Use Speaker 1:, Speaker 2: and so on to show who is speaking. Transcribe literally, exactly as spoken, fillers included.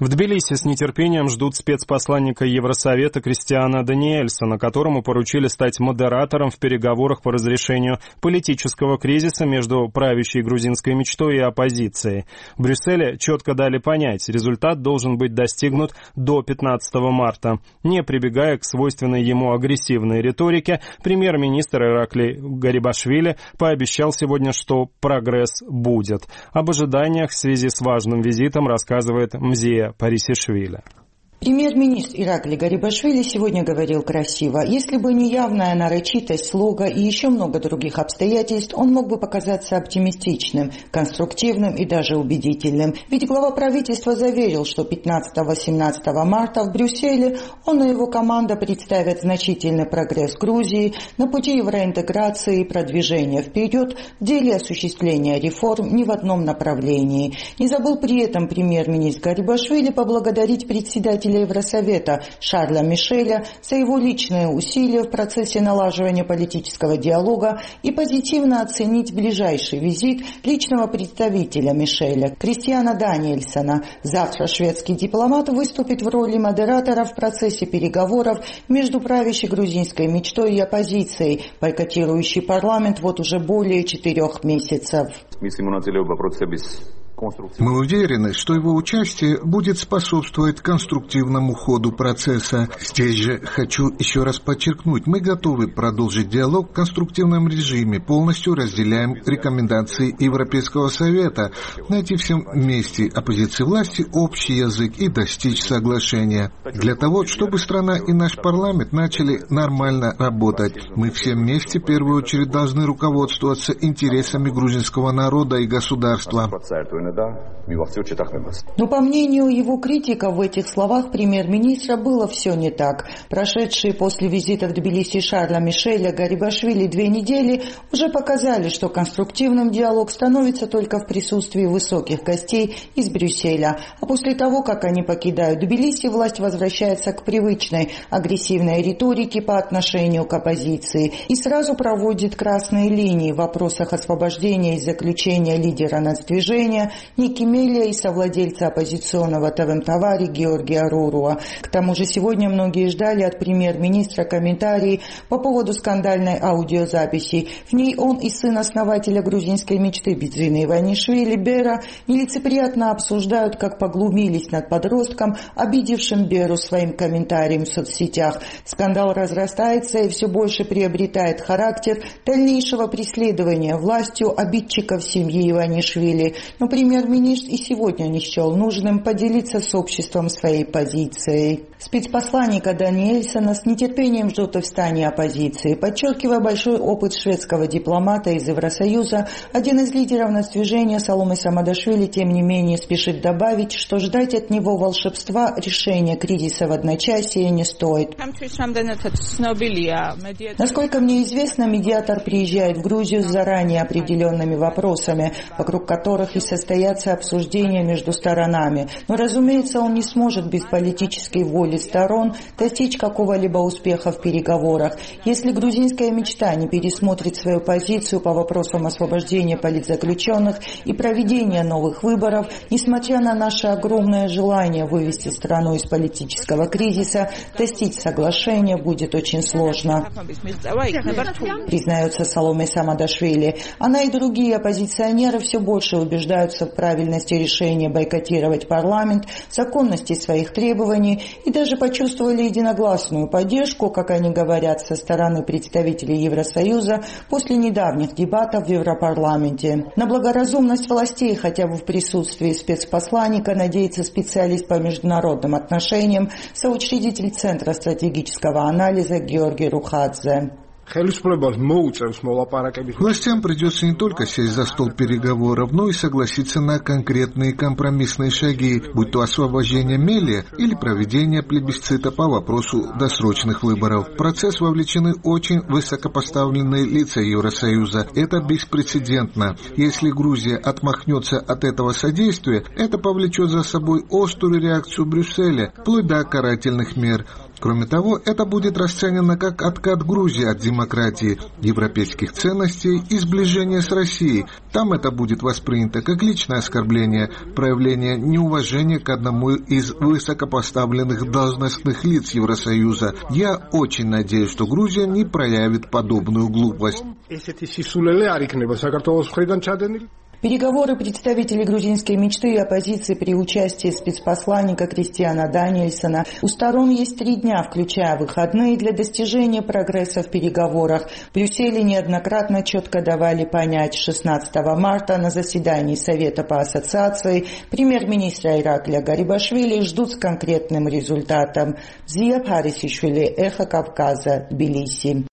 Speaker 1: В Тбилиси с нетерпением ждут спецпосланника Евросовета Кристиана Даниэльсона, которому поручили стать модератором в переговорах по разрешению политического кризиса между правящей грузинской мечтой и оппозицией. В Брюсселе четко дали понять, результат должен быть достигнут до пятнадцатого марта. Не прибегая к свойственной ему агрессивной риторике, премьер-министр Ираклий Гарибашвили пообещал сегодня, что прогресс будет. Об ожиданиях в связи с важным визитом рассказывает Мзия Парисишвили.
Speaker 2: Премьер-министр Ираклий Гарибашвили сегодня говорил красиво. Если бы не явная нарочитость слога и еще много других обстоятельств, он мог бы показаться оптимистичным, конструктивным и даже убедительным. Ведь глава правительства заверил, что пятнадцатого-семнадцатого марта в Брюсселе он и его команда представят значительный прогресс Грузии на пути евроинтеграции и продвижения вперед в деле осуществления реформ ни в одном направлении. Не забыл при этом премьер-министр Гарибашвили поблагодарить председателя Евросовета Шарля Мишеля за его личные усилия в процессе налаживания политического диалога и позитивно оценить ближайший визит личного представителя Мишеля Кристиана Даниэльсона. Завтра шведский дипломат выступит в роли модератора в процессе переговоров между правящей грузинской мечтой и оппозицией, бойкотирующей парламент вот уже более четырех месяцев.
Speaker 3: Мы уверены, что его участие будет способствовать конструктивному ходу процесса. Здесь же хочу еще раз подчеркнуть, мы готовы продолжить диалог в конструктивном режиме, полностью разделяем рекомендации Европейского совета, найти всем вместе оппозиции власти общий язык и достичь соглашения. Для того, чтобы страна и наш парламент начали нормально работать, мы все вместе в первую очередь должны руководствоваться интересами грузинского народа и государства.
Speaker 2: Но по мнению его критиков в этих словах премьер-министра было все не так. Прошедшие после визита в Тбилиси Шарля Мишеля Гарибашвили две недели уже показали, что конструктивным диалог становится только в присутствии высоких гостей из Брюсселя. А после того, как они покидают Тбилиси, власть возвращается к привычной агрессивной риторике по отношению к оппозиции и сразу проводит красные линии в вопросах освобождения из заключения лидера нацдвижения Ники Мелия и совладельца оппозиционного Тавентавари Георгия Руруа. К тому же сегодня многие ждали от премьер-министра комментарии по поводу скандальной аудиозаписи. В ней он и сын основателя грузинской мечты Бидзина Иванишвили Бера нелицеприятно обсуждают, как поглумились над подростком, обидевшим Беру своим комментарием в соцсетях. Скандал разрастается и все больше приобретает характер дальнейшего преследования властью обидчиков семьи Иванишвили. Но премьер-министр и сегодня не счел нужным поделиться с обществом своей позицией. Спецпосланника Даниэльсона с нетерпением ждут и в стане оппозиции. Подчеркивая большой опыт шведского дипломата из Евросоюза, один из лидеров нацдвижения Саломе Самадашвили тем не менее спешит добавить, что ждать от него волшебства решения кризиса в одночасье не стоит. Насколько мне известно, медиатор приезжает в Грузию с заранее определенными вопросами, вокруг которых и состоятся обсуждения между сторонами. Но, разумеется, он не сможет без политической воли сторон достичь какого-либо успеха в переговорах. Если грузинская мечта не пересмотрит свою позицию по вопросам освобождения политзаключенных и проведения новых выборов, несмотря на наше огромное желание вывести страну из политического кризиса, достичь соглашения будет очень сложно, признается Саломе Самадашвили. Она и другие оппозиционеры все больше убеждаются в правильности решения бойкотировать парламент, законности своих требований и даже почувствовали единогласную поддержку, как они говорят, со стороны представителей Евросоюза после недавних дебатов в Европарламенте. На благоразумность властей хотя бы в присутствии спецпосланника надеется специалист по международным отношениям, соучредитель Центра стратегического анализа Георгий Рухадзе.
Speaker 3: Властям придется не только сесть за стол переговоров, но и согласиться на конкретные компромиссные шаги, будь то освобождение Мелия или проведение плебисцита по вопросу досрочных выборов. В процесс вовлечены очень высокопоставленные лица Евросоюза. Это беспрецедентно. Если Грузия отмахнется от этого содействия, это повлечет за собой острую реакцию Брюсселя, вплоть до карательных мер. Кроме того, это будет расценено как откат Грузии от демократии, европейских ценностей и сближения с Россией. Там это будет воспринято как личное оскорбление, проявление неуважения к одному из высокопоставленных должностных лиц Евросоюза. Я очень надеюсь, что Грузия не проявит подобную глупость.
Speaker 2: Переговоры представителей грузинской мечты и оппозиции при участии спецпосланника Кристиана Даниэльсона. У сторон есть три дня, включая выходные, для достижения прогресса в переговорах. В Брюсселе неоднократно четко давали понять, шестнадцатого марта на заседании Совета по ассоциации премьер-министра Иракля Гарибашвили ждут с конкретным результатом. Зия Парисишвили, Эхо Кавказа, Тбилиси.